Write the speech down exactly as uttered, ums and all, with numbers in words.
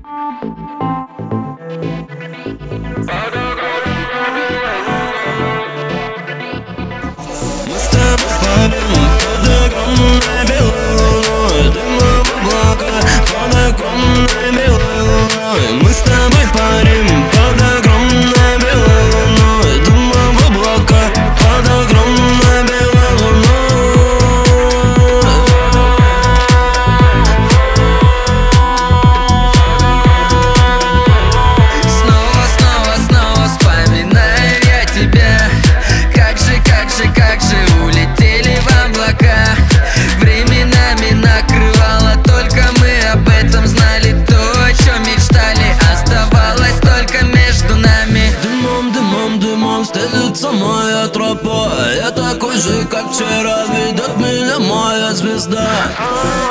Мы с тобой парим под огромной белой луной, дымом облака под огромной белой луной. Мы с тобой парим под огромной белой луной, дымом облака под огромной белой луной. Снова, снова, снова вспоминаю я тебя. Как же, как же, как же улетели в облака. Временами накрывало, только мы об этом знали. То, о чем мечтали, оставалось только между нами. Дымом, дымом, дымом стелится моя тропа. Я такой же, как вчера, ведет меня моя звезда.